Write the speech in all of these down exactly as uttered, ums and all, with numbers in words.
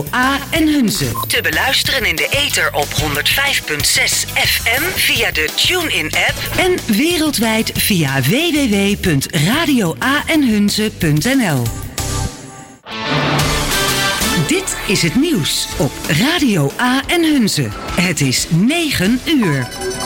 A en Hunze. Te beluisteren in de ether op honderd vijf komma zes F M via de TuneIn-app. En wereldwijd via w w w punt radio a en hunze punt n l. Dit is het nieuws op Radio A en Hunze. Het is negen uur.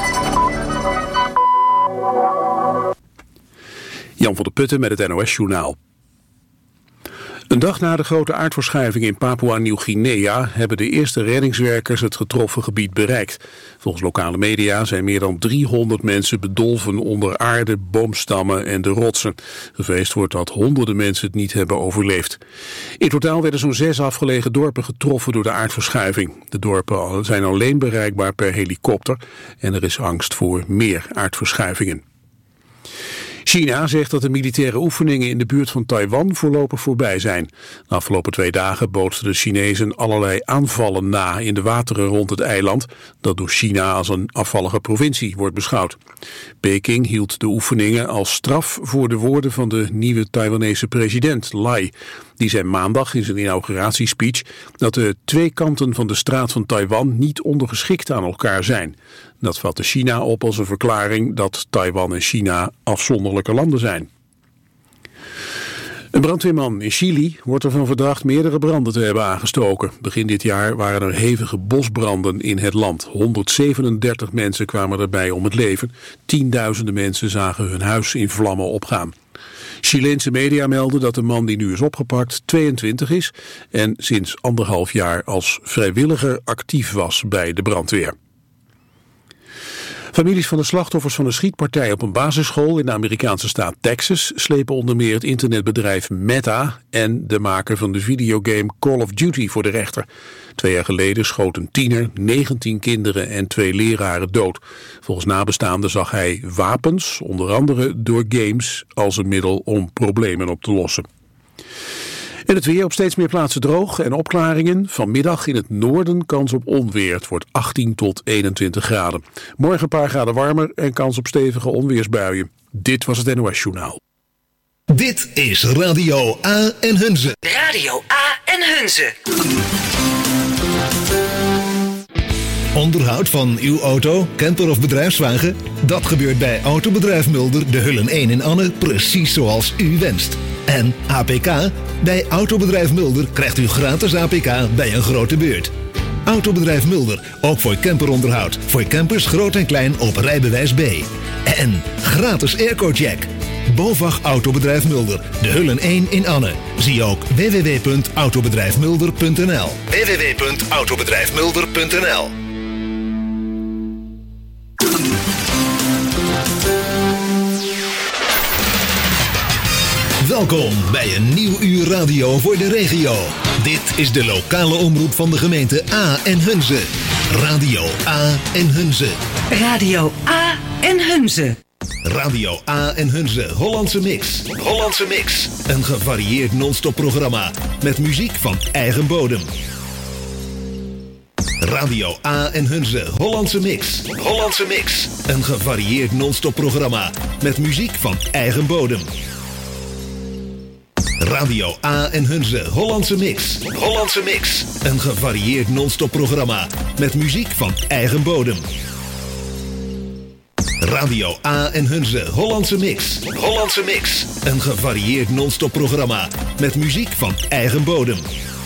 Jan van der Putten met het N O S-journaal. Een dag na de grote aardverschuiving in Papua-Nieuw-Guinea hebben de eerste reddingswerkers het getroffen gebied bereikt. Volgens lokale media zijn meer dan driehonderd mensen bedolven onder aarde, boomstammen en de rotsen. Gevreesd wordt dat honderden mensen het niet hebben overleefd. In totaal werden zo'n zes afgelegen dorpen getroffen door de aardverschuiving. De dorpen zijn alleen bereikbaar per helikopter en er is angst voor meer aardverschuivingen. China zegt dat de militaire oefeningen in de buurt van Taiwan voorlopig voorbij zijn. De afgelopen twee dagen bootsten de Chinezen allerlei aanvallen na in de wateren rond het eiland, dat door China als een afvallige provincie wordt beschouwd. Peking hield de oefeningen als straf voor de woorden van de nieuwe Taiwanese president, Lai. Die zei maandag in zijn inauguratiespeech dat de twee kanten van de straat van Taiwan niet ondergeschikt aan elkaar zijn. Dat vatte China op als een verklaring dat Taiwan en China afzonderlijke landen zijn. Een brandweerman in Chili wordt ervan verdacht meerdere branden te hebben aangestoken. Begin dit jaar waren er hevige bosbranden in het land. honderdzevenendertig mensen kwamen erbij om het leven. Tienduizenden mensen zagen hun huis in vlammen opgaan. Chileense media melden dat de man die nu is opgepakt tweeëntwintig is en sinds anderhalf jaar als vrijwilliger actief was bij de brandweer. Families van de slachtoffers van een schietpartij op een basisschool in de Amerikaanse staat Texas slepen onder meer het internetbedrijf Meta en de maker van de videogame Call of Duty voor de rechter. Twee jaar geleden schoot een tiener negentien kinderen en twee leraren dood. Volgens nabestaanden zag hij wapens, onder andere door games, als een middel om problemen op te lossen. En het weer op steeds meer plaatsen droog en opklaringen. Vanmiddag in het noorden kans op onweer. Het wordt achttien tot eenentwintig graden. Morgen een paar graden warmer en kans op stevige onweersbuien. Dit was het N O S-journaal. Dit is Radio A en Hunze. Radio A en Hunze. Onderhoud van uw auto, camper of bedrijfswagen? Dat gebeurt bij Autobedrijf Mulder, de Hullen één in Anne, precies zoals u wenst. En A P K? Bij Autobedrijf Mulder krijgt u gratis A P K bij een grote beurt. Autobedrijf Mulder, ook voor camperonderhoud. Voor campers groot en klein op rijbewijs B. En gratis airco-check. BOVAG Autobedrijf Mulder, de Hullen één in Anne. Zie ook w w w punt autobedrijf mulder punt n l. w w w punt autobedrijf mulder punt n l. Welkom bij een nieuw uur radio voor de regio. Dit is de lokale omroep van de gemeente A en Hunze. Radio A en Hunze. Radio A en Hunze. Radio A en Hunze Hollandse Mix. Hollandse Mix. Een gevarieerd non-stop programma met muziek van eigen bodem. Radio A en Hunze Hollandse Mix. Hollandse Mix. Een gevarieerd non-stop programma met muziek van eigen bodem. Radio A en Hunze Hollandse Mix. Hollandse Mix. Een gevarieerd non-stop programma met muziek van eigen bodem. Radio A en Hunze Hollandse Mix. Hollandse Mix. Een gevarieerd non-stop programma met muziek van eigen bodem.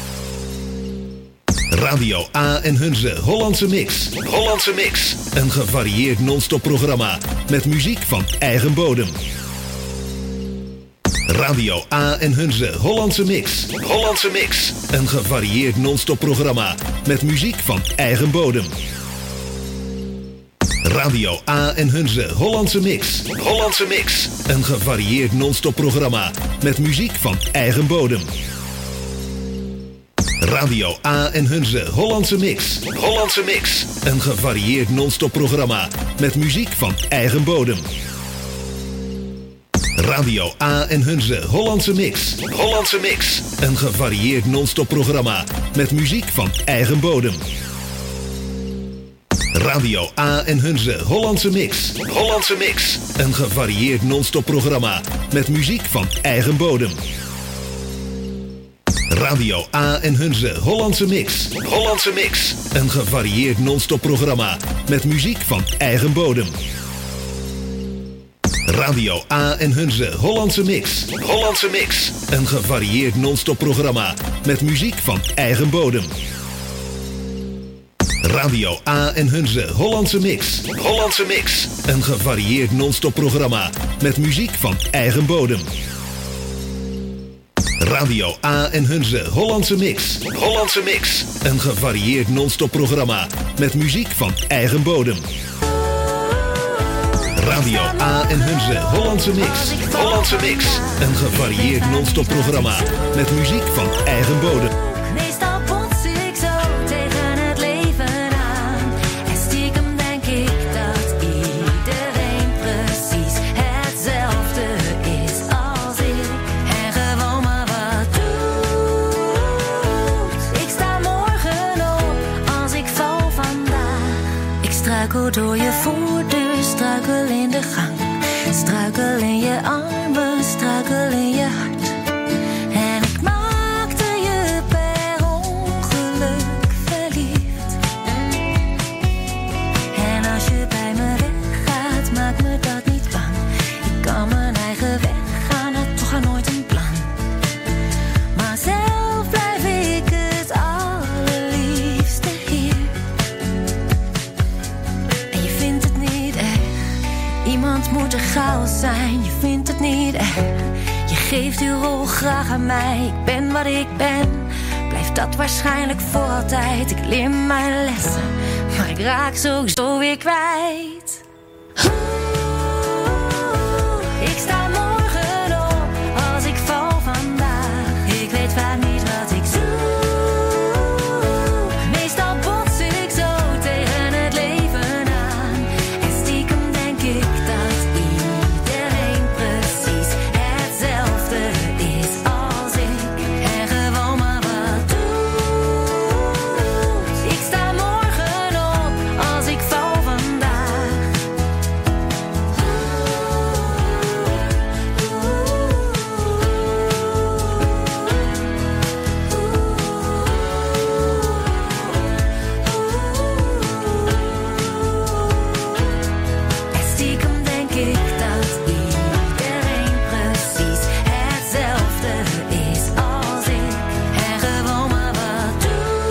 Radio A en Hunze Hollandse Mix. Hollandse Mix. Een gevarieerd non-stop programma met muziek van eigen bodem. Radio A en Hunze Hollandse Mix. Hollandse Mix. Een gevarieerd non-stop programma met muziek van eigen bodem. Radio A en Hunze Hollandse Mix. Hollandse Mix. Een gevarieerd non-stop programma met muziek van eigen bodem. Radio A en Hunze Hollandse Mix. Hollandse Mix. Een gevarieerd non-stop programma met muziek van eigen bodem. Radio A en Hunze Hollandse Mix. Hollandse Mix. Een gevarieerd non-stop programma met muziek van eigen bodem. Radio A en Hunze Hollandse Mix. Hollandse Mix. Een gevarieerd non-stop programma met muziek van eigen bodem. Radio A en Hunze Hollandse Mix. Hollandse Mix. Een gevarieerd non-stop programma met muziek van eigen bodem. Radio A en Hunze Hollandse Mix. Hollandse Mix. Een gevarieerd non-stop programma met muziek van eigen bodem. Radio A en Hunze Hollandse Mix. Hollandse Mix. Een gevarieerd non-stop programma met muziek van eigen bodem. Radio A en Hunze Hollandse Mix. Hollandse Mix. Een gevarieerd non-stop programma met muziek van eigen bodem. Radio A en Hunze Hollandse Mix. Hollandse Mix. Een gevarieerd non-stop programma met muziek van eigen bodem. Meestal bots ik zo tegen het leven aan. En stiekem denk ik dat iedereen precies hetzelfde is als ik. En gewoon maar wat doet. Ik sta morgen op als ik val vandaag. Ik struikel door je voordeur, struikel in de gang. Struikel in je armen, struikel in je hart. En ik maakte je per ongeluk verliefd. En als je bij me weggaat, maakt me dat niet bang. Ik kan mijn eigen weg gaan, had toch al nooit een plan. Maar zelf blijf ik het allerliefste hier. En je vindt het niet erg, iemand moet er chaos zijn. Je vindt het niet erg, je geeft die rol graag aan mij. Ik ben wat ik ben, blijft dat waarschijnlijk voor altijd. Ik leer mijn lessen, maar ik raak sowieso weer kwijt. Oeh, ik sta morgen op als ik val vandaag. Ik weet vaak niet wat ik zoek. Meestal bots ik zo tegen het leven aan. En stiekem denk ik dat iedereen precies hetzelfde is als ik. En gewoon maar wat doet. Ik sta morgen op als ik val vandaag. En stiekem denk ik dat iedereen precies hetzelfde is als ik. En gewoon maar wat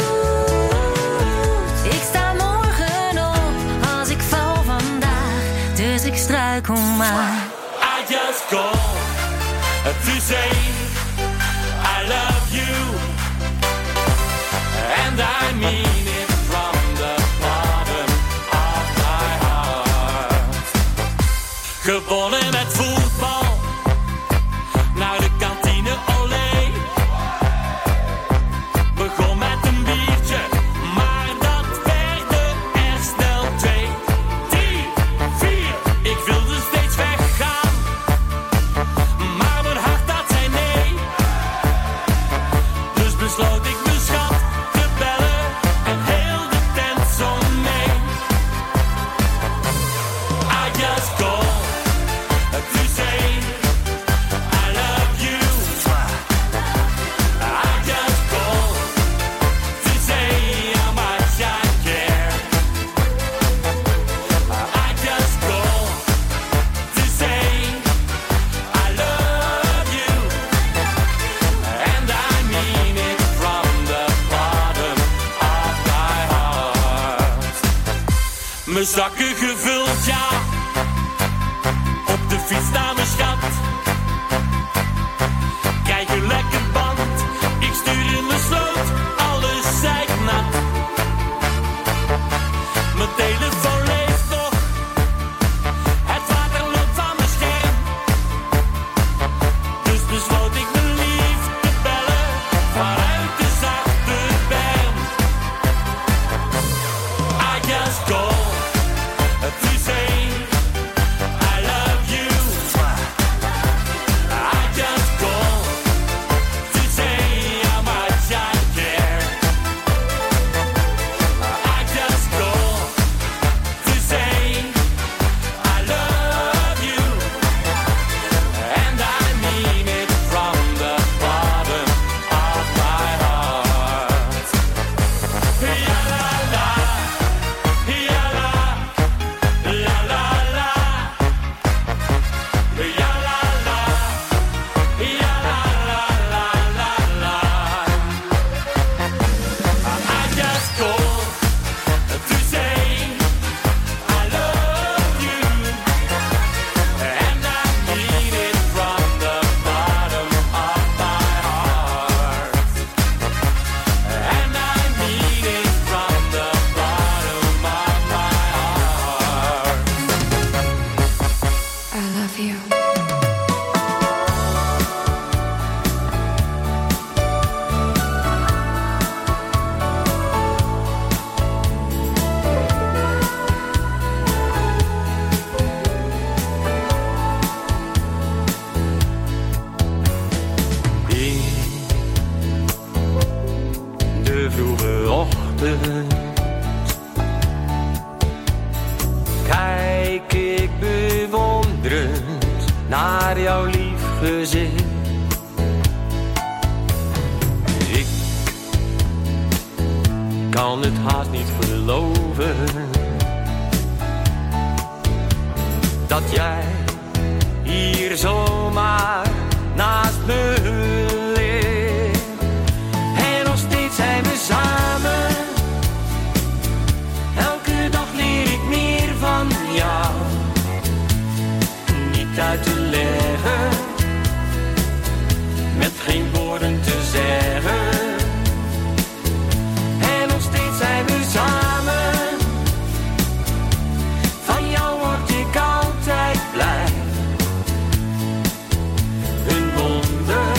doet. Ik sta morgen op als ik val vandaag. Dus ik struikel maar. I just call to say I love you, and I mean it from the bottom of my heart. Gewonnen met voetbal, naar de kantine olé. Begon met een biertje, maar dat werden er snel twee. Drie, vier, ik wilde steeds weggaan, maar mijn hart dat zei nee. Dus besloot ik mijn schat te bellen en heel de tent zong mee. I just call to say I love you. I just call to say how much I care. I just call to say I love you, and I mean it from the bottom of my heart. Mijn zakken gevuld, ja, op de fiets naar mijn schat. Krijg een lekker band, ik stuur in de sloot, alles zeiknat. Mijn telefoon leeft nog, het water loopt van mijn scherm. Dus besloot ik mijn lief te bellen, vanuit de zachte berm. I just call to say I love you. ochtend. Kijk ik bewonderend naar jouw lief gezicht. Ik kan het haast niet geloven dat jij hier zomaar naast me ligt. En nog steeds zijn we samen. Elke dag leer ik meer van jou. Niet uit te leggen, met geen woorden te zeggen. En nog steeds zijn we samen. Van jou word ik altijd blij. Een wonder,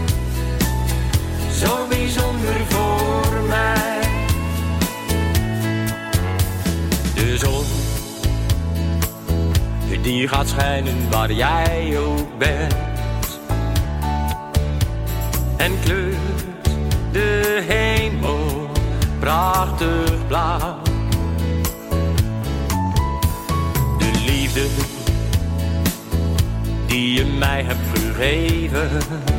zo bijzonder voor mij. De zon, die gaat schijnen waar jij ook bent. En kleurt de hemel prachtig blauw. De liefde die je mij hebt gegeven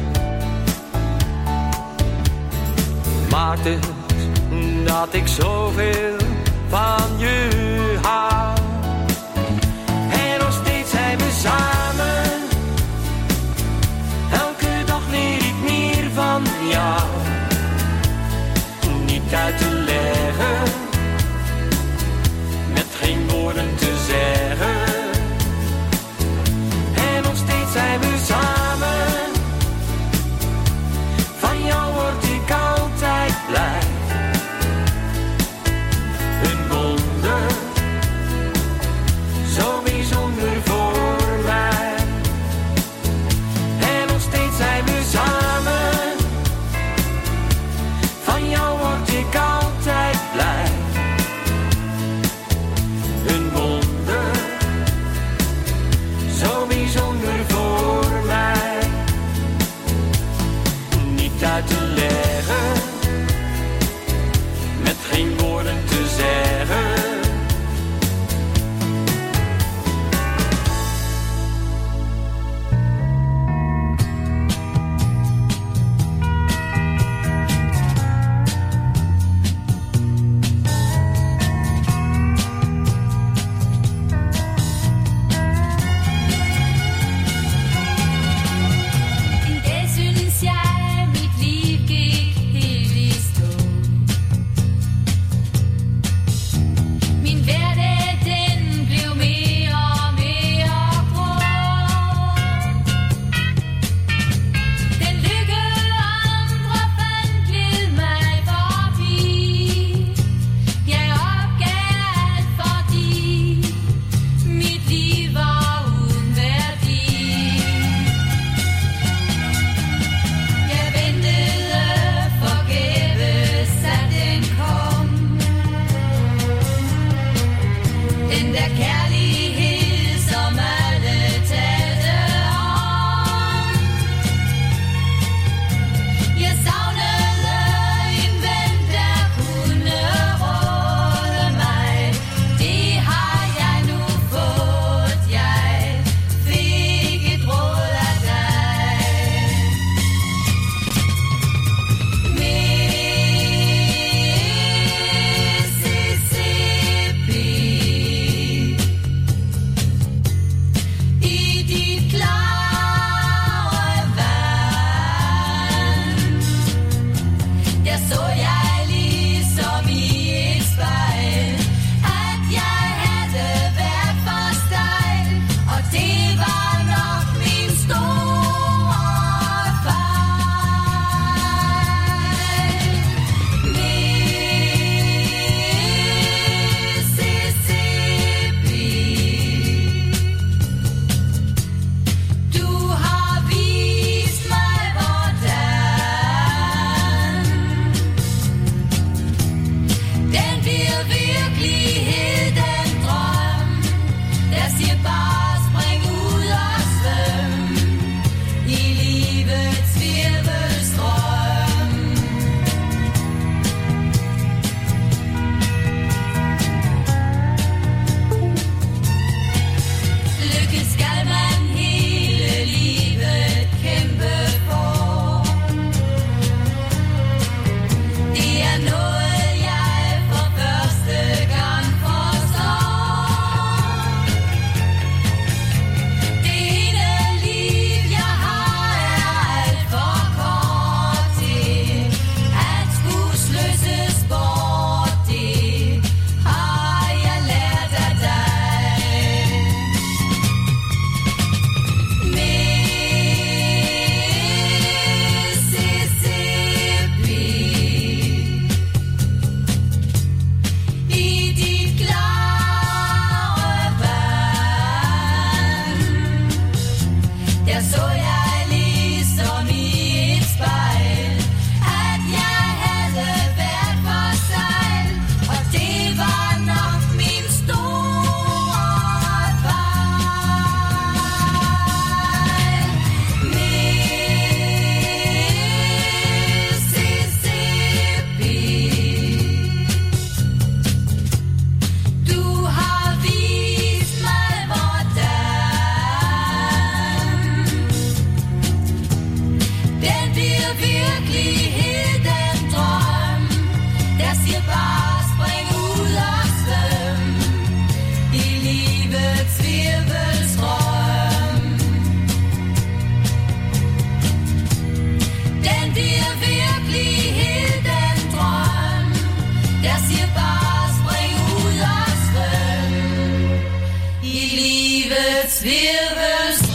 maakt het dat ik zoveel van je hou. En nog steeds zijn we samen. Elke dag leer ik meer van jou. Niet uit te leggen, met geen woorden te zeggen. En nog steeds zijn we samen. Van jou word ik altijd blij. Een wonder, dir passt, bring Urlaubsfilm, die Liebe Zwiebelsträum. Denn wir wirklich hielten Träum, dass dir passt, bring Urlaubsfilm, die Liebe Zwiebelsträum.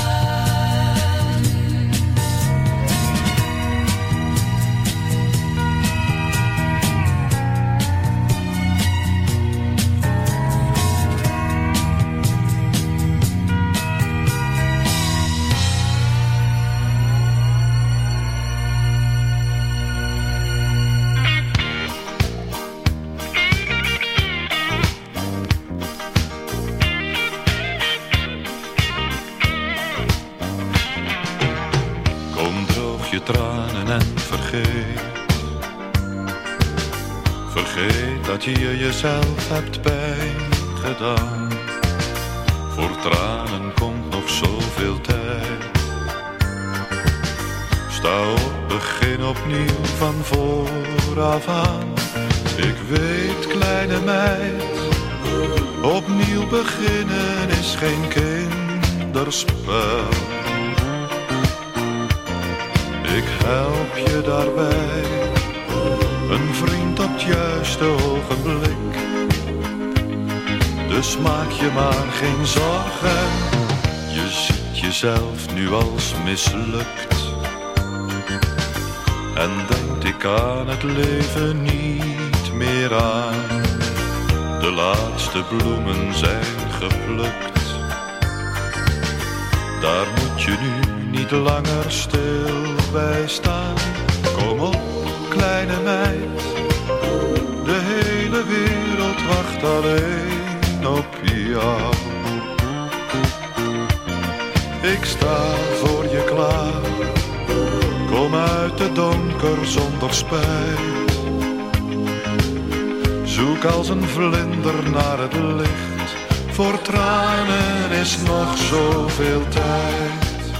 Tranen en vergeet. Vergeet dat je jezelf hebt pijn gedaan. Voor tranen komt nog zoveel tijd. Sta op, begin opnieuw van vooraf aan. Ik weet, kleine meid, opnieuw beginnen is geen kinderspel. Ik help je daarbij, een vriend op het juiste ogenblik. Dus maak je maar geen zorgen, je ziet jezelf nu als mislukt. En denkt ik kan het leven niet meer aan. De laatste bloemen zijn geplukt. Daar moet je nu niet langer stil bij staan. Kom op, kleine meid, de hele wereld wacht alleen op jou. Ik sta voor je klaar, kom uit het donker zonder spijt. Zoek als een vlinder naar het licht, voor tranen is nog zoveel tijd.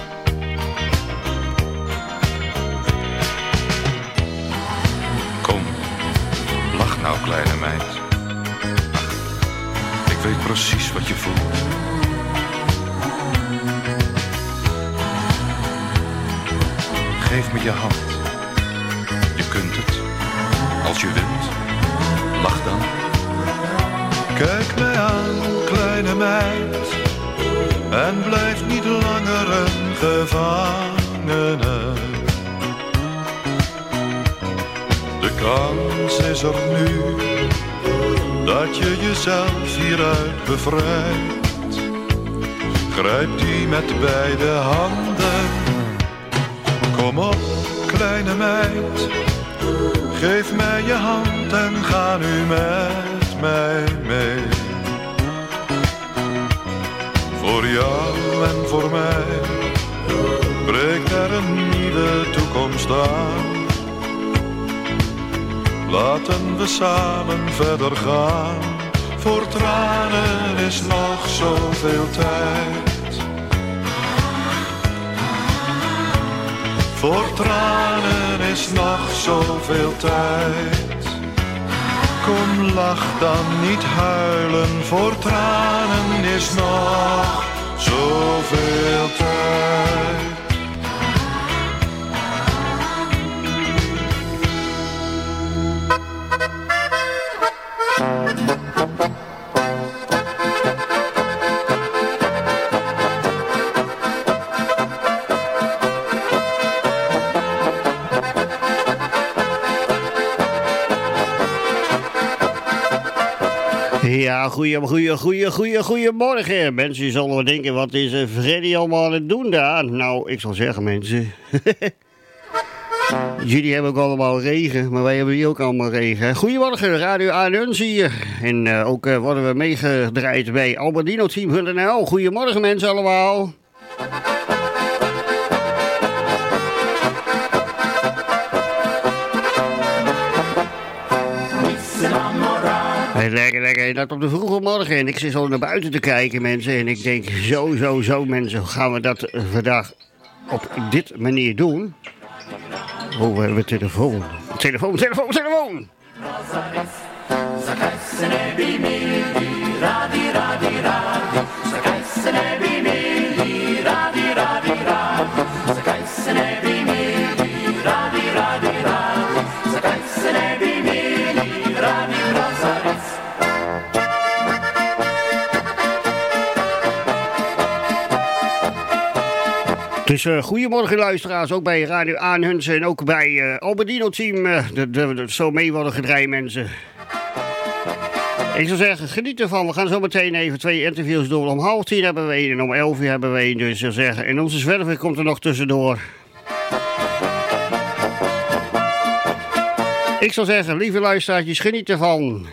Nou, kleine meid, ach, ik weet precies wat je voelt. Geef me je hand, je kunt het, als je wilt, lach dan. Kijk mij aan, kleine meid, en blijf niet langer een gevangene. De kans is er nu, dat je jezelf hieruit bevrijdt. Grijp die met beide handen. Kom op, kleine meid, geef mij je hand en ga nu met mij mee. Voor jou en voor mij breekt er een nieuwe toekomst aan. Laten we samen verder gaan. Voor tranen is nog zoveel tijd. Voor tranen is nog zoveel tijd. Kom, lach dan, niet huilen. Voor tranen is nog zoveel tijd. Ja, goeie, goeie, goeie, goeie, goeiemorgen. Mensen zullen wel denken, wat is uh, Freddy allemaal aan het doen daar? Nou, ik zal zeggen, mensen. Jullie hebben ook allemaal regen, maar wij hebben hier ook allemaal regen. Goedemorgen, Radio A en Hunze hier. En uh, ook uh, worden we meegedraaid bij Alberdino Team punt n l. Goedemorgen mensen allemaal. Lekker, lekker, dat op de vroege morgen. En ik zit zo naar buiten te kijken, mensen. En ik denk, zo, zo, zo, mensen, gaan we dat vandaag op dit manier doen. Oh, we hebben telefoon. Telefoon, telefoon, telefoon. Dus uh, goedemorgen luisteraars, ook bij Radio Aanhunsen en ook bij uh, Alberdino team, uh, de, de, de, zo mee worden gedraaid mensen. Ik zou zeggen, geniet ervan. We gaan zo meteen even twee interviews doen. Om half tien hebben we een en om elf uur hebben we een. Dus ik zou zeggen, en onze zwerver komt er nog tussendoor. Ik zou zeggen, lieve luisteraartjes, geniet ervan.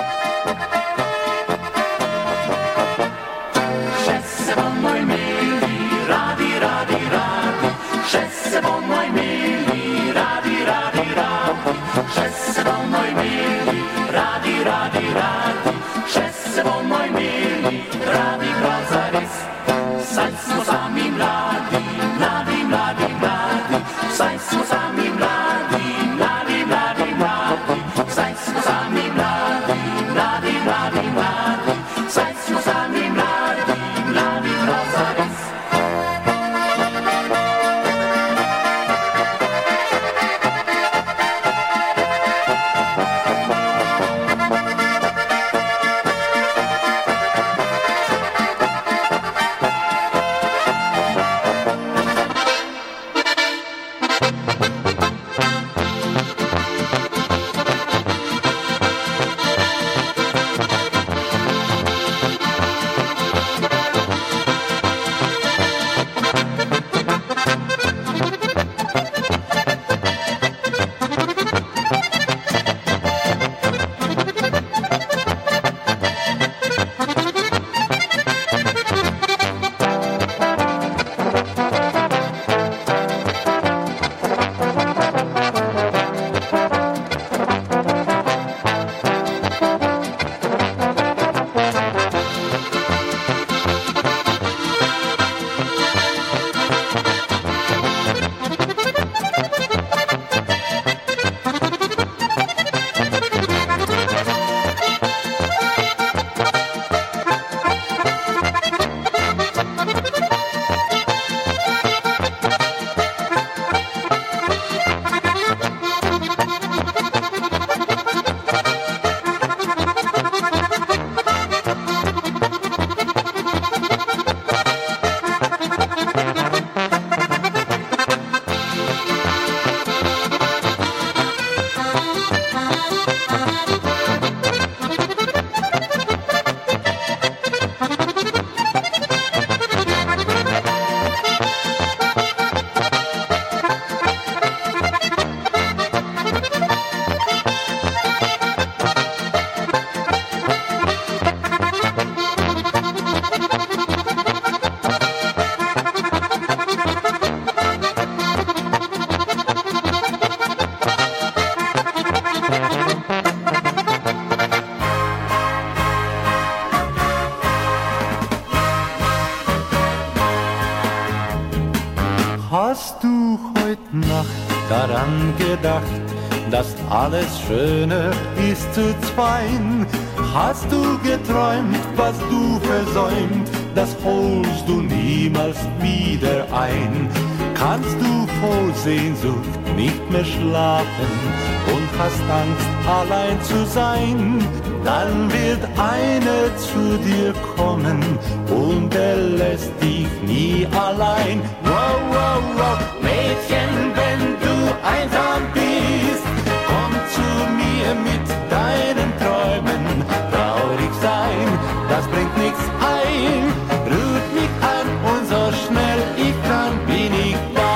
Hast du heut Nacht daran gedacht, dass alles Schöne ist zu zweien? Hast du geträumt, was du versäumt, das holst du niemals wieder ein? Kannst du vor Sehnsucht nicht mehr schlafen und hast Angst, allein zu sein? Dann wird einer zu dir kommen und er lässt dich nie allein. Wow, wow, wow, Mädchen, wenn du einsam bist, komm zu mir mit deinen Träumen. Traurig sein, das bringt nichts ein. Rührt mich an und so schnell ich kann, bin ich da.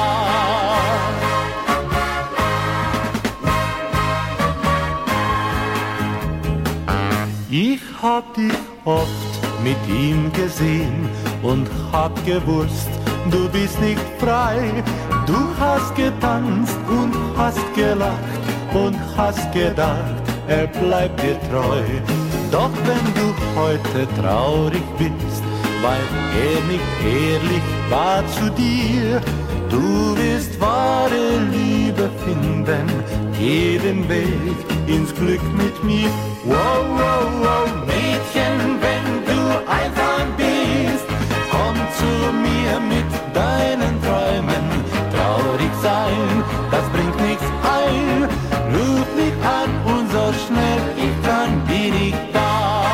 Ich hab dich oft mit ihm gesehen und hab gewusst, du bist nicht frei. Du hast getanzt und hast gelacht und hast gedacht, er bleibt dir treu. Doch wenn du heute traurig bist, weil er nicht ehrlich war zu dir, du wirst wahre Liebe finden, jeden Weg ins Glück mit mir. Wow, wow, wow, Mädchen, wenn du einsam bist, komm zu mir mit deinen Träumen. Traurig sein, das bringt nichts ein. Ruf mich an und so schnell ich kann, bin ich da.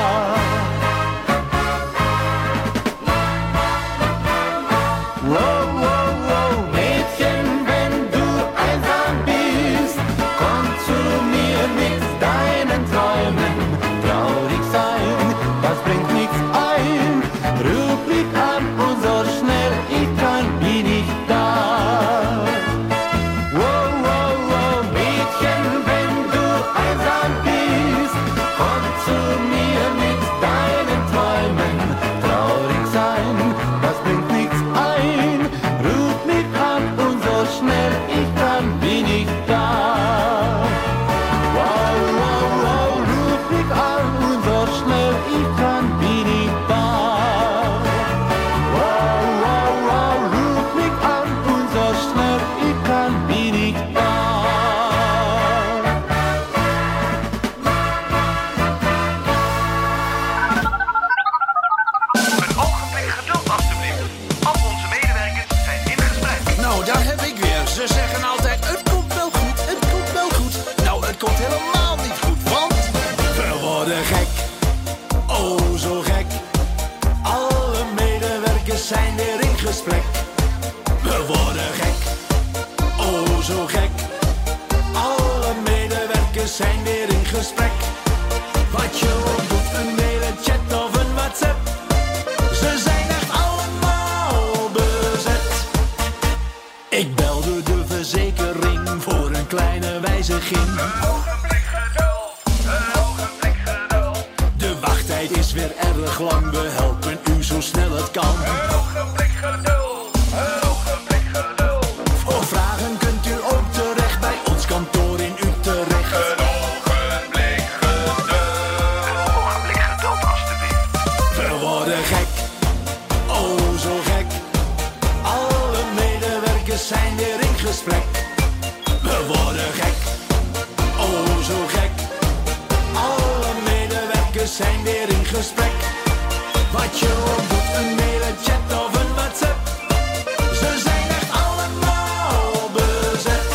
Wow, wow, wow, Mädchen, wenn du einsam bist, komm zu mir mit deinen Träumen. Traurig sein, das bringt nichts ein. Ruf mich an und so schnell ich kann, bin ich da. Wow, wow, wow, Mädchen, wenn du einsam bist, komm zu mir mit deinen Träumen. Traurig sein, das bringt nichts ein. Ruf mich an und so schnell ich kann, bin ich da. Wow, wow, wow, ruf mich an und so schnell ich kann, bin ich da. Wow, wow, wow, ruf mich an und so schnell ich kann, bin ich da. Een ogenblik geduld alstublieft. Al onze medewerkers zijn in gesprek. Nou, daar heb ik weer. Ze zeggen altijd, het komt wel goed, het komt wel goed. Nou, het komt helemaal niet goed, want we worden gek. Oh, zo gek. Alle medewerkers zijn weer in gesprek. We worden gek. Oh, zo gek. Alle medewerkers zijn weer in gesprek. Wat je ook doet, een mail, een chat of een WhatsApp. Ze zijn echt allemaal bezet. Ik belde de verzekering voor een kleine wijziging. Ogenblik geduld, een ogenblik geduld. De wachttijd is weer erg lang, we helpen u zo snel het kan. Een ogenblik geduld, een ogenblik geduld. Voor vragen kunt u ook terecht bij ons kantoor in Utrecht. Een ogenblik geduld. Een ogenblik geduld alstublieft. We worden gek, oh zo gek. Alle medewerkers zijn weer in gesprek. We worden gek, oh zo gek. Alle medewerkers zijn weer in gesprek. Wat je ook doet, een mail, een chat of een WhatsApp. Ze zijn echt allemaal bezet.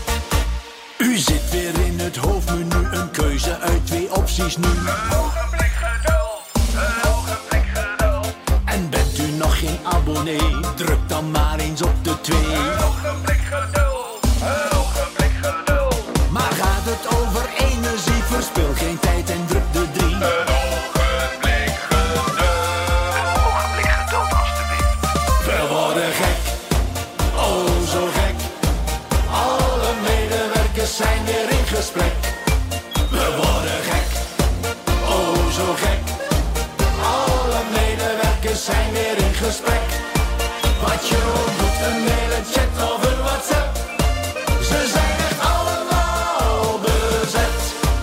U zit weer in het hoofdmenu, een keuze uit twee opties nu. Een ogenblik geduld, een ogenblik geduld. En bent u nog geen abonnee? Druk dan maar eens op de twee. Een ogenblik geduld, een ogenblik geduld. Maar gaat het over energie? Verspil geen tijd en druk de drie. Een ogenblik geduld. Een ogenblik geduld alstublieft. We worden gek, oh zo gek. Alle medewerkers zijn weer in gesprek. We worden gek, oh zo gek. Alle medewerkers zijn weer in gesprek. Wat je ook doet, een mail, een chat of een WhatsApp. Ze zijn echt allemaal bezet.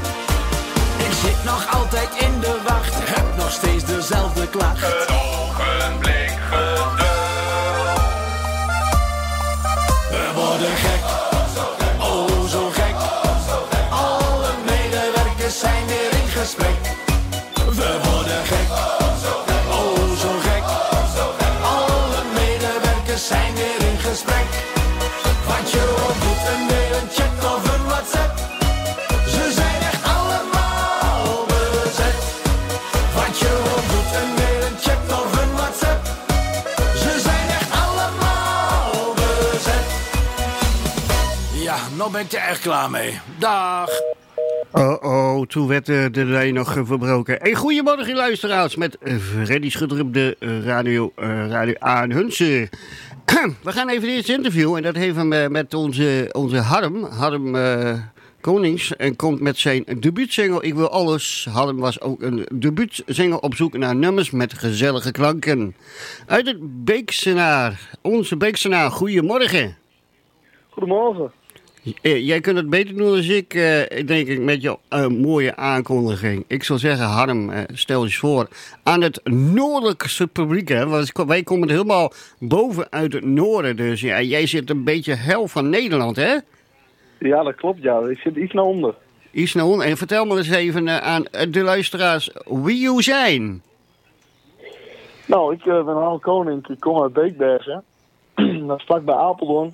Ik zit nog altijd in de wacht, heb nog steeds dezelfde klacht. Een ogenblik geduld. We worden gek, oh zo gek. Alle medewerkers zijn weer in gesprek. We worden gek, oh zo gek. Alle medewerkers zijn weer in gesprek. Wat je ook doet, een mail, een chat of een WhatsApp. Ze zijn echt allemaal bezet. Wat je ook doet, een mail, een chat of een WhatsApp. Ze zijn echt allemaal bezet. Ja, nou ben ik er echt klaar mee. Dag. Oh oh, toen werd uh, de lijn nog uh, verbroken. Hey, goedemorgen luisteraars met uh, Freddy Schudder op de uh, radio, uh, radio aan Hunsen. We gaan even dit interview en dat heeft we met onze, onze Harm, Harm uh, Konings. En komt met zijn debuutsingle Ik Wil Alles. Harm was ook een debuutsingle op zoek naar nummers met gezellige klanken. Uit het Beeksenaar, onze Beeksenaar, goedemorgen. Goedemorgen. Uh, jij kunt het beter doen dan ik, uh, denk ik, met jouw uh, mooie aankondiging. Ik zou zeggen, Harm, uh, stel eens voor aan het noordelijkste publiek. Hè? Want wij komen er helemaal boven uit het noorden. Dus ja, jij zit een beetje hel van Nederland, hè? Ja, dat klopt, ja. Ik zit iets naar onder. Isnoen, en vertel me eens even uh, aan de luisteraars wie u zijn. Nou, ik uh, ben Harm Koning, ik kom uit Beekbergen. Dat is vlak bij Apeldoorn.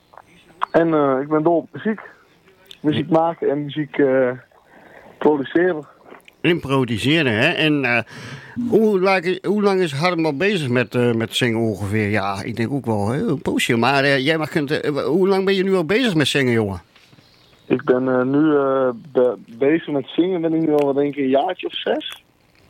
En uh, ik ben dol op muziek. Muziek maken en muziek uh, produceren. Improviseren, hè? En uh, hoe, lang, hoe lang is Harm al bezig met, uh, met zingen ongeveer? Ja, ik denk ook wel hè, een poosje. Maar uh, jij mag kunt, uh, hoe lang ben je nu al bezig met zingen, jongen? Ik ben uh, nu uh, be- bezig met zingen, ben ik nu al denk ik een jaartje of zes.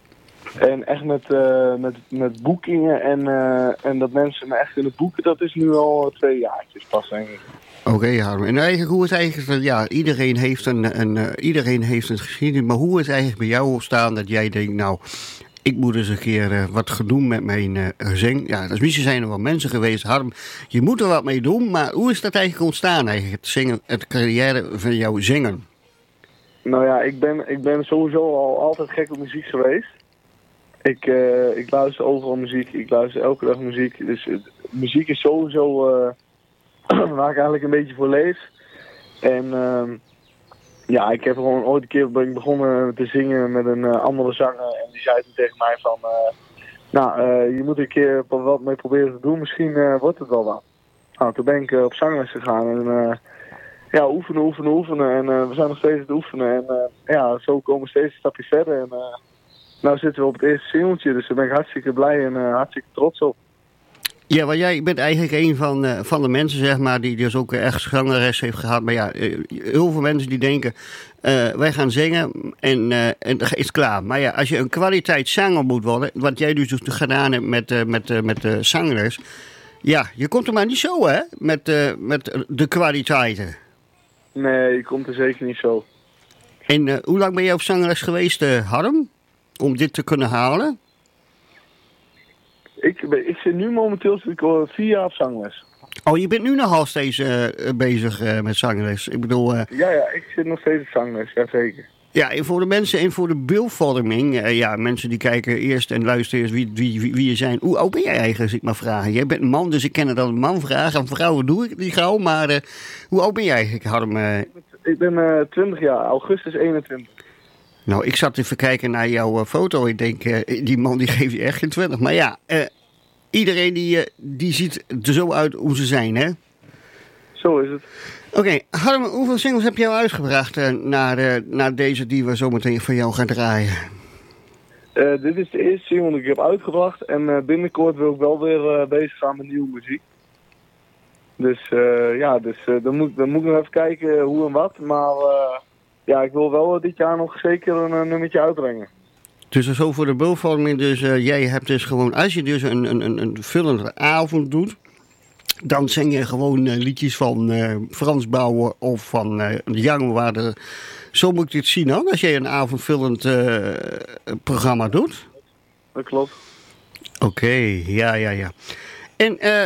En echt met, uh, met, met boekingen en, uh, en dat mensen me echt willen boeken, dat is nu al twee jaartjes pas, denk ik. Oké, okay, Harm. En eigenlijk, hoe is eigenlijk, ja, iedereen heeft een, een, uh, iedereen heeft een geschiedenis, maar hoe is eigenlijk bij jou ontstaan dat jij denkt, nou, ik moet eens een keer uh, wat gaan doen met mijn uh, zing. Ja, dat is misschien zijn er wel mensen geweest, Harm, je moet er wat mee doen, maar hoe is dat eigenlijk ontstaan eigenlijk, het zingen, het carrière van jouw zingen? Nou ja, ik ben, ik ben sowieso al altijd gek op muziek geweest. Ik, uh, ik luister overal muziek, ik luister elke dag muziek. Dus uh, muziek is sowieso uh, waar ik eigenlijk een beetje voor leef. En uh, ja, ik heb gewoon ooit een keer ben ik begonnen te zingen met een uh, andere zanger. En die zei toen tegen mij van, uh, nou, uh, je moet een keer wat mee proberen te doen. Misschien uh, wordt het wel wat. Nou, toen ben ik uh, op zangles gegaan en uh, ja, oefenen, oefenen, oefenen. En uh, we zijn nog steeds aan het oefenen. En uh, ja, zo komen we steeds een stapje verder. En, uh, nou zitten we op het eerste singeltje, dus daar ben ik hartstikke blij en uh, hartstikke trots op. Ja, want jij bent eigenlijk een van, uh, van de mensen, zeg maar, die dus ook echt zangeres heeft gehad. Maar ja, uh, heel veel mensen die denken, uh, wij gaan zingen en, uh, en het is klaar. Maar ja, als je een kwaliteitszanger moet worden, wat jij dus gedaan hebt met, uh, met, uh, met de zangeres. Ja, je komt er maar niet zo, hè, met, uh, met de kwaliteiten. Nee, je komt er zeker niet zo. En uh, hoe lang ben je op zangeres geweest, uh, Harm? Om dit te kunnen halen? Ik, ben, ik zit nu momenteel zit ik al vier jaar op zangles. Oh, je bent nu nog al steeds uh, bezig uh, met zangles. Ik bedoel... Uh, ja, ja, ik zit nog steeds op zangles, ja zeker. Ja, en voor de mensen en voor de beeldvorming. Uh, ja, mensen die kijken eerst en luisteren eerst wie, wie, wie, wie je zijn. Hoe oud ben jij eigenlijk, als ik maar vragen? Jij bent een man, dus ik ken het als een man vragen. Aan vrouwen doe ik het niet gauw, maar uh, hoe oud ben jij eigenlijk, Harm? Uh... Ik ben uh, twintig jaar, augustus eenentwintig. Nou, ik zat even kijken naar jouw uh, foto. Ik denk, uh, die man die geeft je echt geen twintig. Maar ja, uh, iedereen die, uh, die ziet er zo uit hoe ze zijn, hè? Zo is het. Oké, okay, Harm, hoeveel singles heb je al uitgebracht uh, naar, uh, naar deze die we zo meteen van jou gaan draaien? Uh, dit is de eerste single die ik heb uitgebracht. En uh, binnenkort wil ik wel weer uh, bezig gaan met nieuwe muziek. Dus uh, ja, dus, uh, dan, moet, dan moet ik nog even kijken hoe en wat. Maar... Uh, Ja, ik wil wel dit jaar nog zeker een, een nummertje uitbrengen. Dus zo voor de beeldvorming, dus uh, jij hebt dus gewoon, als je dus een, een, een vullende avond doet, dan zing je gewoon uh, liedjes van uh, Frans Bauer of van uh, Jaguar. Zo moet ik dit zien dan, als jij een avondvullend uh, programma doet? Dat klopt. Oké, okay, ja, ja, ja. En uh,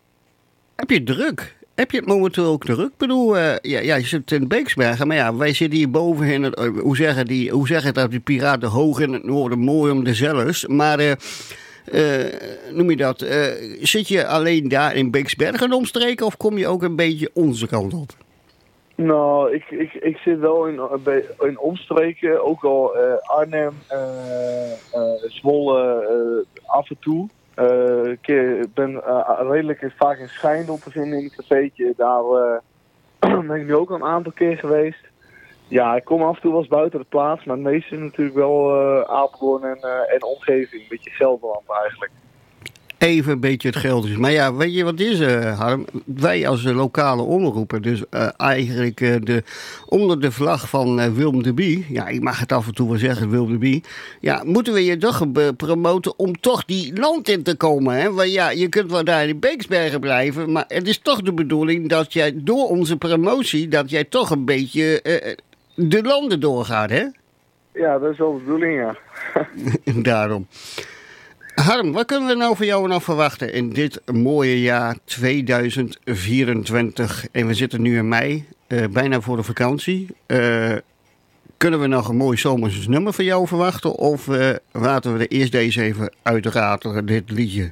heb je druk? Heb je het momenteel ook druk? Ik bedoel, uh, ja, ja, je zit in Beeksbergen, maar ja, wij zitten hier boven in het, uh, hoe zeggen die, hoe zeggen dat die piraten hoog in het noorden, mooi om de zellers. Maar, uh, uh, noem je dat, uh, zit je alleen daar in Beeksbergen omstreken of kom je ook een beetje onze kant op? Nou, ik, ik, ik zit wel in, in omstreken, ook al uh, Arnhem, uh, uh, Zwolle, uh, af en toe. Uh, ik ben uh, redelijk vaak in Schijndel te vinden in het cafeetje. Daar uh, ben ik nu ook al een aantal keer geweest. Ja, ik kom af en toe wel eens buiten de plaats, maar het meeste is natuurlijk wel uh, Apeldoorn en, uh, en omgeving. Een beetje Gelderland eigenlijk. Even een beetje het geld is. Maar ja, weet je wat is, uh, Harm? Wij als uh, lokale omroeper, dus uh, eigenlijk uh, de, onder de vlag van uh, Willem de Bie, ja, ik mag het af en toe wel zeggen, Willem de Bie, ja, moeten we je toch uh, promoten om toch die land in te komen, hè? Want ja, je kunt wel daar in Beeksbergen blijven, maar het is toch de bedoeling dat jij door onze promotie, dat jij toch een beetje uh, de landen doorgaat, hè? Ja, dat is wel de bedoeling, ja. Daarom. Harm, wat kunnen we nou van jou nou verwachten in dit mooie jaar tweeduizend vierentwintig? En we zitten nu in mei, uh, bijna voor de vakantie. Uh, kunnen we nog een mooi zomers nummer van jou verwachten? Of uh, laten we er eerst deze even uitratelen, dit liedje?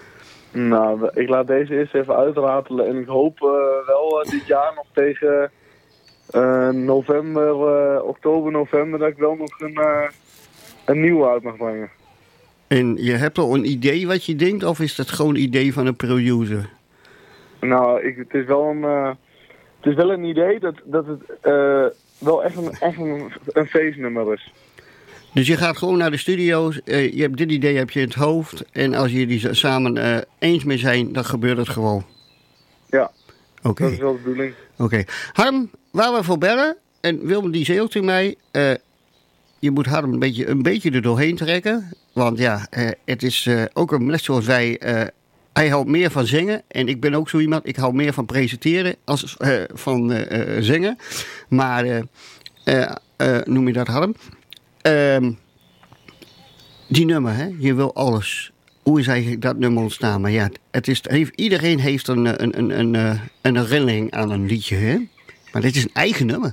Nou, ik laat deze eerst even uitratelen. En ik hoop uh, wel uh, dit jaar nog tegen uh, november, uh, oktober, november, dat ik wel nog een, uh, een nieuwe uit mag brengen. En je hebt al een idee wat je denkt, of is dat gewoon een idee van een producer? Nou, ik, het, is wel een, uh, het is wel een idee dat, dat het uh, wel echt een, echt een, een feestnummer is. Dus je gaat gewoon naar de studio's, uh, je hebt dit idee heb je in het hoofd. En als jullie die samen uh, eens mee zijn, dan gebeurt het gewoon. Ja, okay. Dat is wel de bedoeling. Oké. Okay. Harm, waar we voor bellen, en Wilma die zei ook tegen mij... Uh, je moet Harm een beetje, een beetje er doorheen trekken. Want ja, uh, het is uh, ook een, net zoals wij... Uh, hij houdt meer van zingen. En ik ben ook zo iemand, ik hou meer van presenteren als uh, van uh, uh, zingen. Maar, uh, uh, uh, noem je dat Harm? Uh, die nummer, hè? Je wil alles. Hoe is eigenlijk dat nummer ontstaan? Maar ja, het is, heeft, iedereen heeft een, een, een, een, een, een herinnering aan een liedje, hè? Maar dit is een eigen nummer.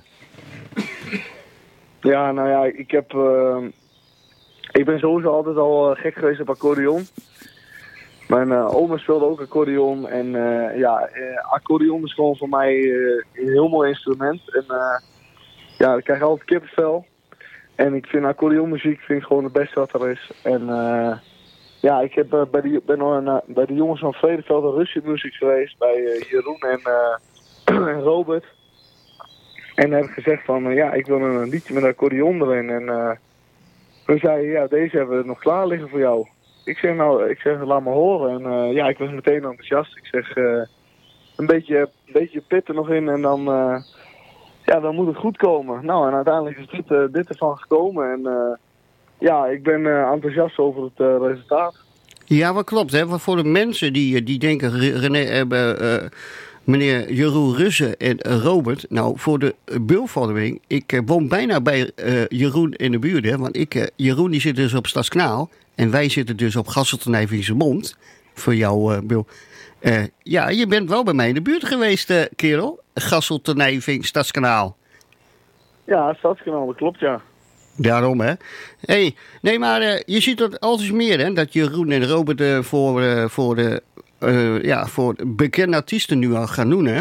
Ja, nou ja, ik heb... Uh, ik ben sowieso altijd al uh, gek geweest op accordeon. Mijn uh, oma speelde ook accordeon. En uh, ja, uh, accordeon is gewoon voor mij uh, een heel mooi instrument. En uh, ja, ik krijg altijd kippenvel. En ik vind accordeonmuziek vind ik gewoon het beste wat er is. En uh, ja, ik heb, uh, bij, die, ben uh, bij de jongens van Vredeveld en Russian Music geweest. Bij uh, Jeroen en, uh, en Robert. En dan heb ik gezegd van, uh, ja, ik wil een liedje met accordeon erin. En uh, toen zei ja, deze hebben we nog klaar liggen voor jou. Ik zeg, nou, ik zeg, laat me horen. En uh, ja, ik was meteen enthousiast. Ik zeg, uh, een beetje, een beetje pit er nog in en dan, uh, ja, dan moet het goed komen. Nou, en uiteindelijk is dit, uh, dit ervan gekomen. En uh, ja, ik ben uh, enthousiast over het uh, resultaat. Ja, wat klopt, hè. Voor de mensen die, die denken, René, uh, uh, meneer Jeroen Russen en Robert, nou, voor de beeldvorming, ik uh, woon bijna bij uh, Jeroen in de buurt, hè, want ik, uh, Jeroen die zit dus op Stadskanaal en wij zitten dus op Gasselternij-Viezemond, voor jou, uh, Bill. Uh, ja, je bent wel bij mij in de buurt geweest, uh, kerel. Gasselternij-Vink, Stadskanaal. Ja, Stadskanaal, dat klopt, ja. Daarom, hè. Hey, nee, maar uh, je ziet dat altijd meer, hè, dat Jeroen en Robert uh, voor, uh, voor de Uh, ja, voor bekende artiesten nu al gaan doen, hè?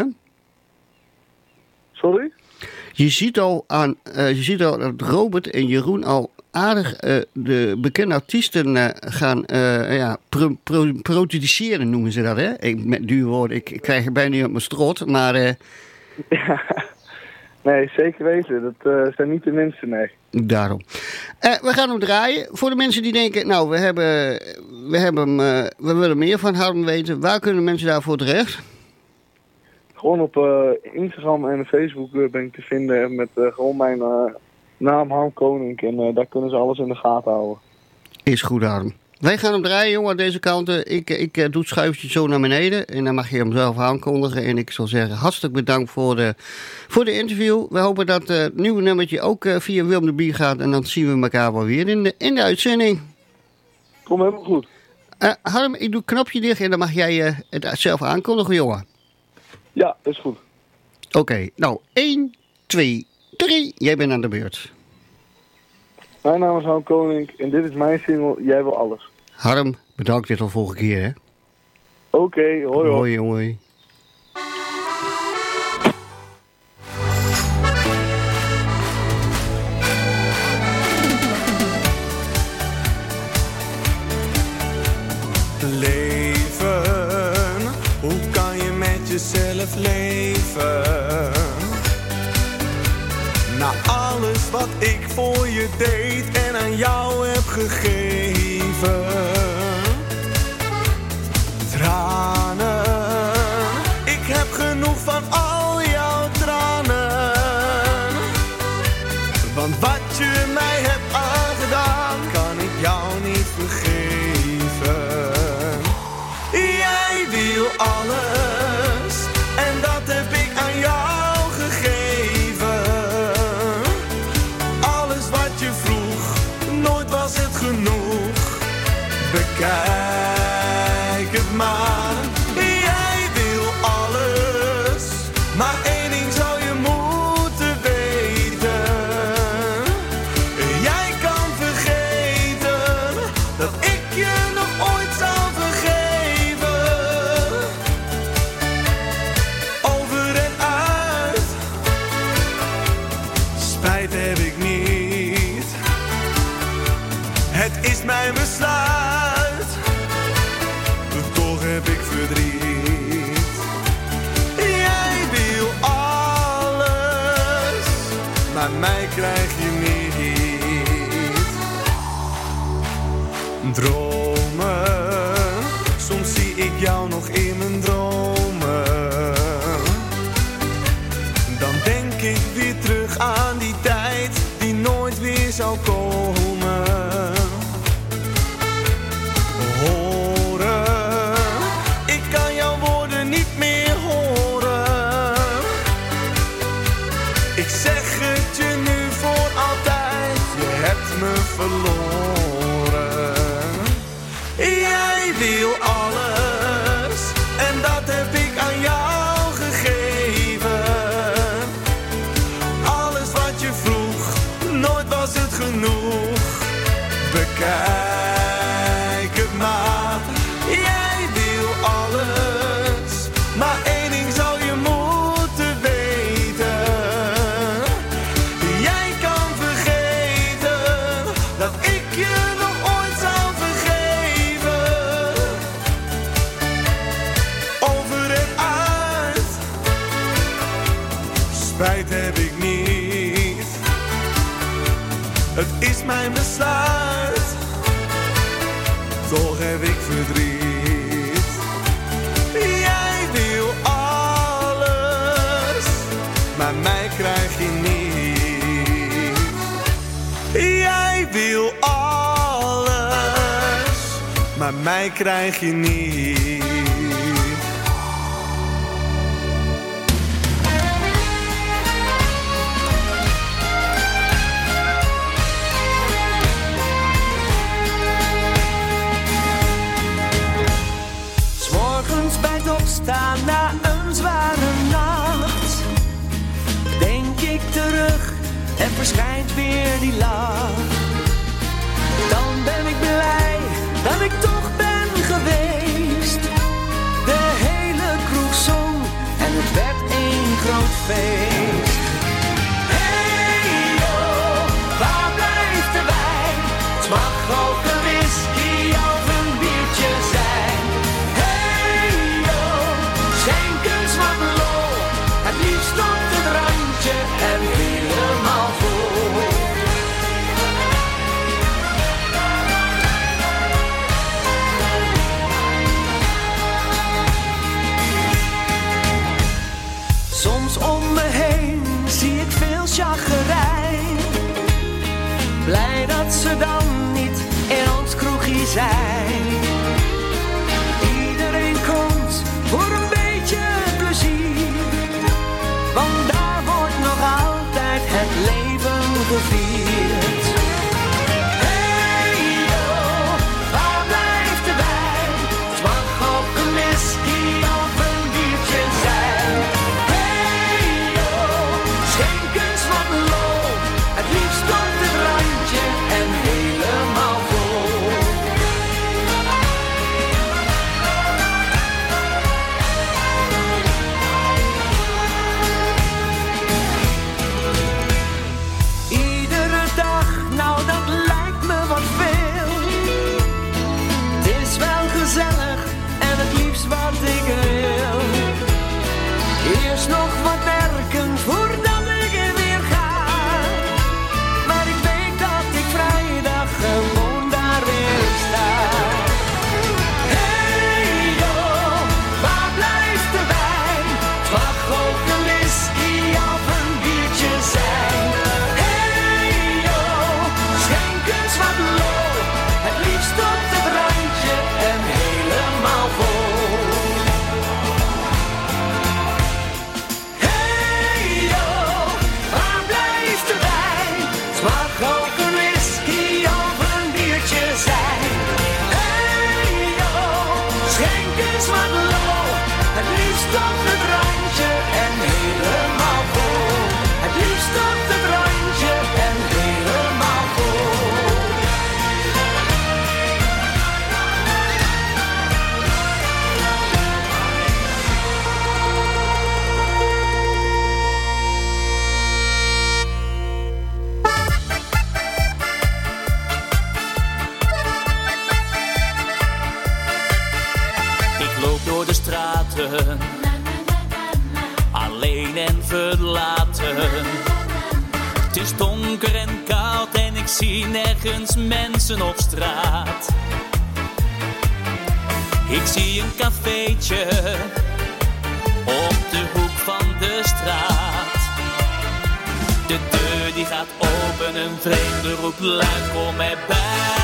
Sorry? Je ziet al aan, uh, je ziet al dat Robert en Jeroen al aardig uh, de bekende artiesten uh, gaan uh, ja, pro, pro, produceren, noemen ze dat, hè? Ik, met duur woorden, ik, ik krijg het bijna niet op mijn strot, maar... Uh, ja, nee, zeker weten. Dat uh, zijn niet de minste, nee. Daarom. Uh, we gaan hem draaien. Voor de mensen die denken, nou, we hebben, we hebben, uh, we willen meer van Harm weten. Waar kunnen mensen daarvoor terecht? Gewoon op uh, Instagram en Facebook uh, ben ik te vinden met uh, gewoon mijn uh, naam Harm Koning. En uh, daar kunnen ze alles in de gaten houden. Is goed, Harm. Wij gaan hem draaien, jongen, aan deze kant. Ik, ik uh, doe het schuifje zo naar beneden. En dan mag je hem zelf aankondigen. En ik zal zeggen, hartstikke bedankt voor de, voor de interview. We hopen dat uh, het nieuwe nummertje ook uh, via Willem de Bier gaat. En dan zien we elkaar wel weer in de, in de uitzending. Kom helemaal goed. Uh, Harm, ik doe het knopje dicht en dan mag jij uh, het zelf aankondigen, jongen. Ja, dat is goed. Oké, okay, nou, één, twee, drie. Jij bent aan de beurt. Mijn naam is Harm Koning en dit is mijn single Jij wil alles. Harm, bedankt weer tot de volgende keer, hè. Oké, okay, hoi hoi. Hoi, hoi. Leven, hoe kan je met jezelf leven? Na alles wat ik voor je deed en aan jou heb gegeven. Tranen, ik heb genoeg van al jouw tranen. Want wat je mij hebt aangedaan, kan ik jou niet vergeven. Jij wil alles en dat heb ik aan jou gegeven. Alles wat je vroeg, nooit was het genoeg. Bekijk het maar. Jij wil alles, maar één ding zou je moeten weten. Jij kan vergeten dat ik je nog ooit zal vergeven. Over en uit, Het is mijn besluit, toch heb ik verdriet. Jij wil alles, maar mij krijg je niet. Dromen, soms zie ik jou nog in mijn dromen. Dan denk ik weer terug aan die tijd die nooit weer zou komen. Horen, ik kan jouw woorden niet meer horen. Ik zeg het je nu voor altijd, je hebt me verloren. Jij wil alles en dat heb ik aan jou gegeven. Alles wat je vroeg, nooit was het genoeg. Bekijk het maar, jij wil alles, maar één ding zou je moeten weten. Jij kan vergeten dat ik je nog ooit zou vergeven. Over en uit, spijt heb ik niet. Het is mijn besluit, toch heb ik verdriet. Jij wil alles, maar mij krijg je niet. Jij wil alles, maar mij krijg je niet. Opstaan na een zware nacht, denk ik terug en verschijnt weer die lach. Dan ben ik blij dat ik toch ben geweest. De hele kroeg zong en het werd één groot feest. Hey joh, waar blijft de wijn? Het mag ook een whisky of een biertje zijn. Het liefst op het randje en helemaal vol. Soms om me heen zie ik veel chagrijn. Blij dat ze dan niet in ons kroegje zijn. Iedereen komt voor een beetje plezier, want daar wordt nog altijd het leven gevierd. Hey joh, waar blijft de wijn? Het mag ook een whisky of een biertje zijn. Hey joh, schenk eens wat lol, het liefst op het randje en helemaal vol. Eerst nog wat werken voordat ik er weer ga. Maar ik weet dat ik vrijdag gewoon daar weer sta. Hey joh, waar blijft de wijn? Het mag ook een whisky of een biertje zijn. Hey joh, schenk eens wat lol, het liefst op het randje en helemaal vol. Ook een whisky of een biertje zijn. Hey joh, schenk eens wat lol, het liefst op het randje en helemaal vol. Het liefst op het randje en helemaal vol. laten. Alleen en verlaten. Het is donker en koud en ik zie nergens mensen op straat. Ik zie een cafeetje op de hoek van de straat. De deur die gaat open, een vreemde roept luid, kom erbij.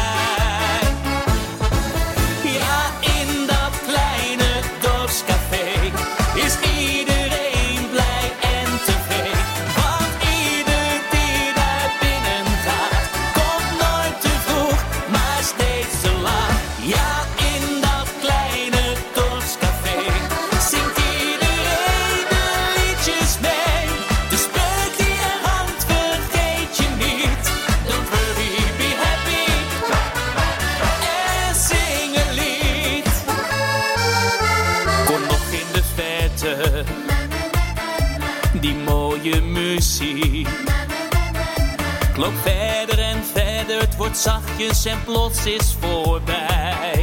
Ja, in dat kleine dorpscafé is iedereen blij en tevreden. Want ieder die daar binnen gaat, komt nooit te vroeg, maar steeds te laat. Ja, in dat kleine dorpscafé zingt iedereen de liedjes mee. De spreuk die er hangt, vergeet je niet. Don't worry, be happy. En zing een lied. Kom nog in de verte, die mooie muziek. Klok verder en verder, het wordt zachtjes en plots is voorbij.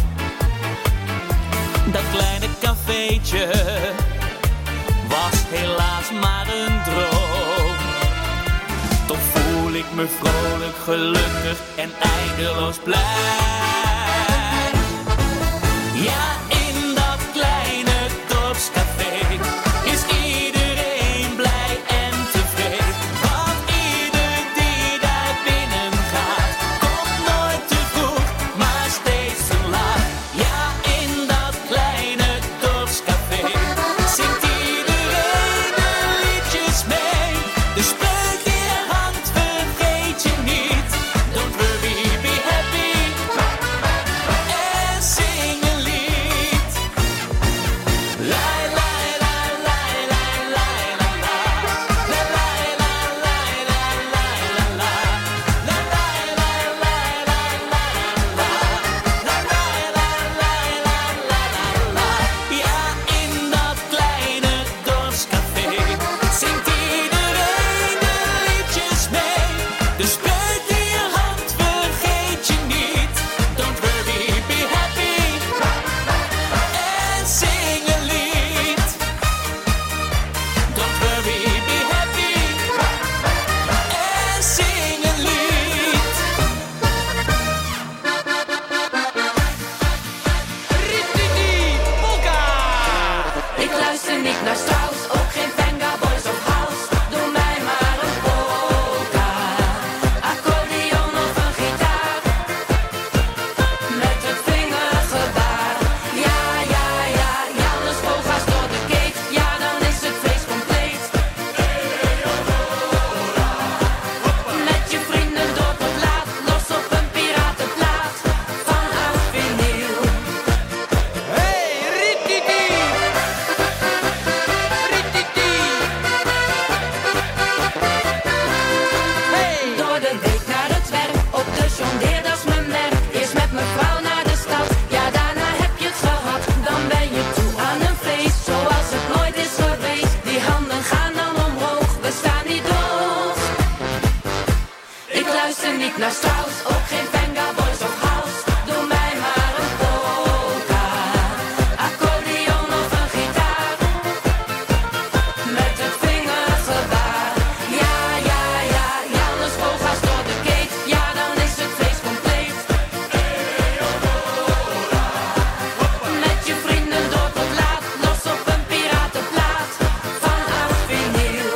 Dat kleine cafeetje was helaas maar een droom. Toch voel ik me vrolijk, gelukkig en eindeloos blij. Ja, in dat kleine dorpscafé is iedereen blij en tevreden. Want ieder die daar binnen gaat, komt nooit te vroeg, maar steeds te laat. Ja, in dat kleine dorpscafé zingt iedereen de liedjes mee. De spreuk die er hangt, vergeet je niet. Don't worry, be happy. En zing een lied. La la la la la la la la. La la la la la la la la. La la la la la la la. La la la la la la la. Ja, in dat kleine dorpscafé zingt iedereen de liedjes mee. De spreuk die er hangt, vergeet je niet. Don't worry, be happy. En zing een lied. Don't worry, be happy. En zing een lied. Ik luister niet naar Strauss, ook geen Venga Boys of House. Doe mij maar een polka, accordeon of een gitaar. Met het vingergebaar. Ja, ja, ja, Jannes Vogel's door de keet. Ja, dan is het feest compleet. Met je vrienden door tot laat, los op een piratenplaat. Van oud vinyl. Hey, rititi! Rititi! Hey! Door de week naar het werk, op de jondeer, dat is mijn werk. Eerst met mijn vrouw naar de stad, ja daarna heb je het gehad. Dan ben je toe aan een feest, zoals het nooit is geweest. Die handen gaan dan omhoog, we staan niet dood. Ik luister niet naar Strauss, ook geen Venga Boys of House. Doe mij maar een polka, accordeon of een gitaar. Met het vingergebaar. Ja, ja, ja, Jannes Vogel's door de keet. Ja, dan is het feest compleet. Met je vrienden door tot laat, los op een piratenplaat. Van oud vinyl.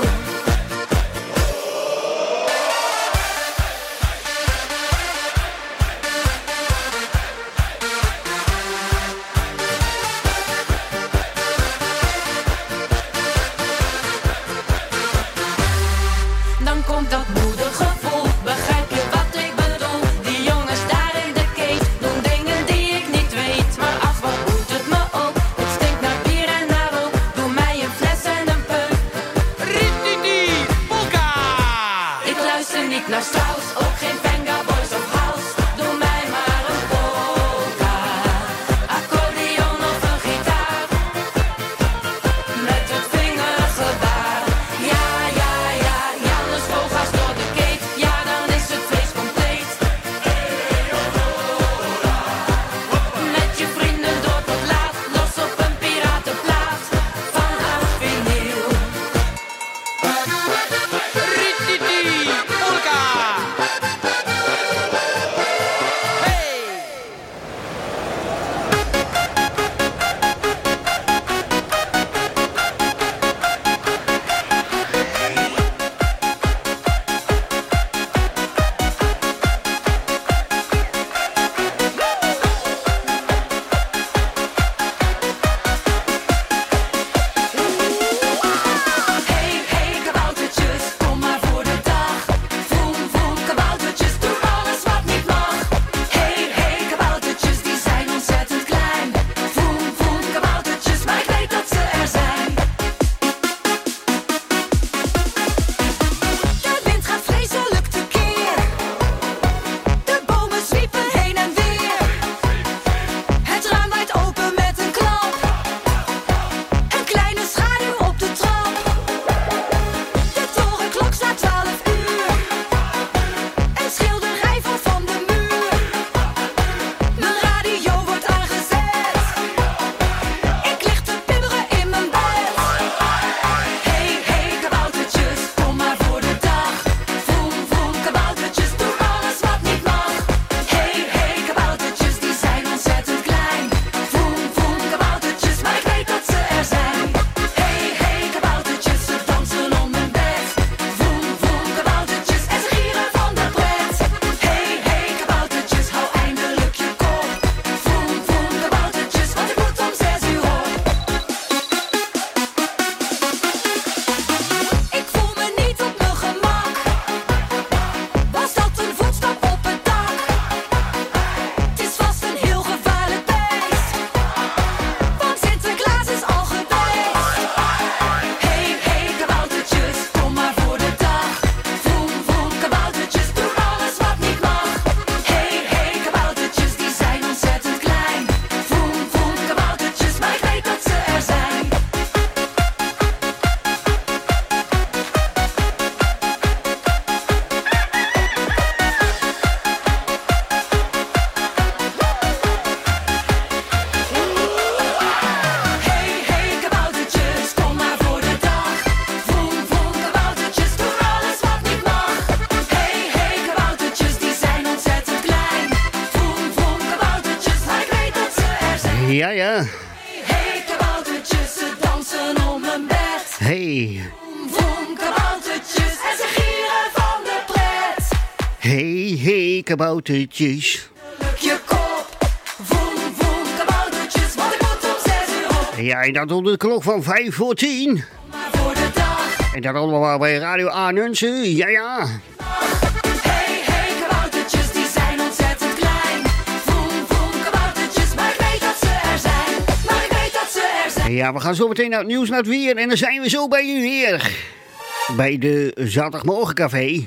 Ja, ja. Hey, kaboutertjes, ze dansen om mijn bed. Hey. Vroom, kaboutertjes, en ze gieren van de pret. Hey, hey, kaboutertjes. Luk je kop. Vroom, vroom, kaboutertjes, want ik moet om zes uur op. Ja, en dat onder de klok van vijf voor tien. Maar voor de dag. En dat allemaal bij Radio Arnhem. Ja, ja. Hey, hey, kaboutertjes, die zijn ontzettend klein. Vroom, vroom, kaboutertjes, maar ik weet dat ze er zijn. Maar ik weet dat ze er zijn. Ja, we gaan zo meteen naar het nieuws, naar het weer. En dan zijn we zo bij u weer. Bij de Zaterdagmorgencafé.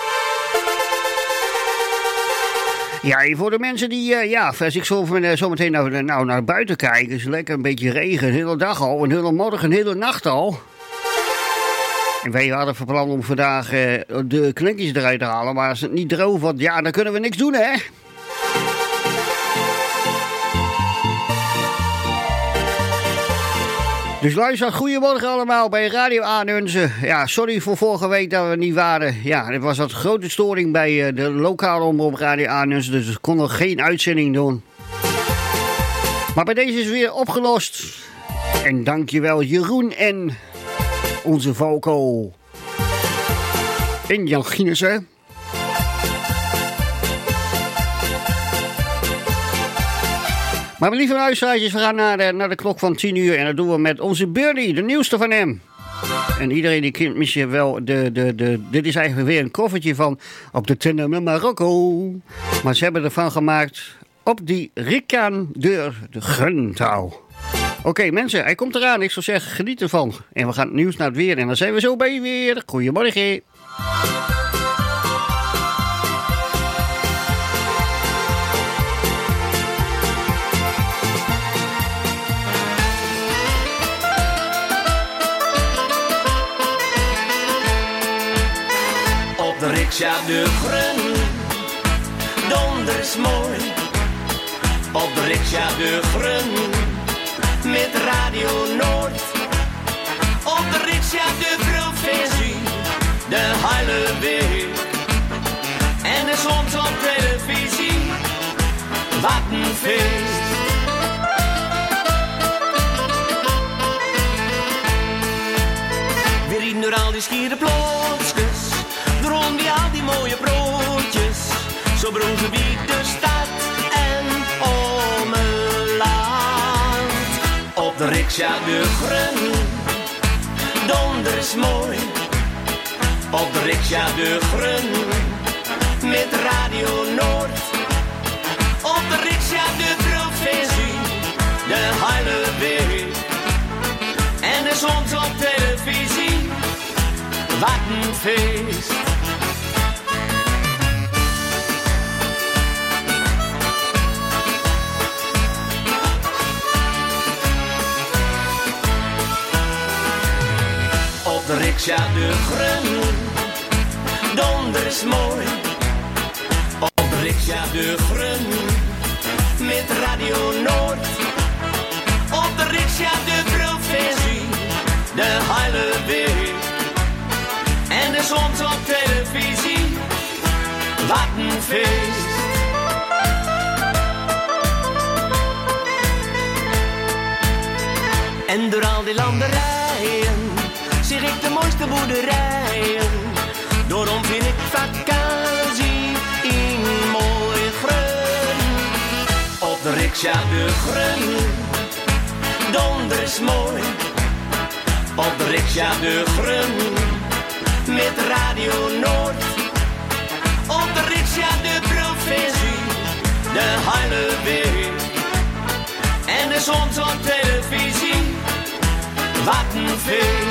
Ja, en voor de mensen die, uh, ja, als ik zo, uh, zo meteen naar, nou, naar buiten kijk, is lekker een beetje regen, een hele dag al, een hele morgen, een hele nacht al. En wij hadden van plan om vandaag uh, de klinkjes eruit te halen, maar als het niet droog wordt, ja, dan kunnen we niks doen, hè? Dus luister, goedemorgen allemaal bij Radio Arnhem. Ja, sorry voor vorige week dat we niet waren. Ja, er was wat grote storing bij uh, de lokale omroep Radio Arnhem, dus we konden geen uitzending doen. Maar bij deze is het weer opgelost. En dankjewel Jeroen en onze Volko. En Jan Gienesen. Maar mijn lieve luisteraars, we gaan naar de, naar de klok van tien uur en dat doen we met onze Birdie, de nieuwste van hem. En iedereen die kent misschien wel, de, de, de, dit is eigenlijk weer een koffertje van op de tender met Marokko. Maar ze hebben ervan gemaakt op die Rikaan deur de Guntouw. Oké okay, mensen, hij komt eraan, ik zou zeggen geniet ervan. En we gaan het nieuws naar het weer en dan zijn we zo bij je weer. Goedemorgen. De riksja de Grun, donders mooi. Op de riksja de Grun, met Radio Noord. Op de riksja de provincie, de hele week. En er soms op televisie, wat een feest. We rieden door al die schiere plotskes. Rond die al die mooie broodjes, zo broegen wie de stad en ommeland. Op de riksja de Grun, donders mooi. Op de riksja de Grun, met Radio Noord. Op de riksja de provincie, de hele week. En er soms op televisie, wat een feest. Op de riksja de Grun, donders mooi. Op de riksja de Grun, met Radio Noord. Op de riksja de provincie, de hele week. En er soms op televisie, wat een feest. En door al die landerijen zie ik de mooiste boerderijen. Daarom vind ik vakantie in mooi Grun. Op de riksja de Grun, donders mooi. Op de riksja de Grun, met Radio Noord. Op de riksja de provincie, de hele week. En er soms op televisie, wat een feest.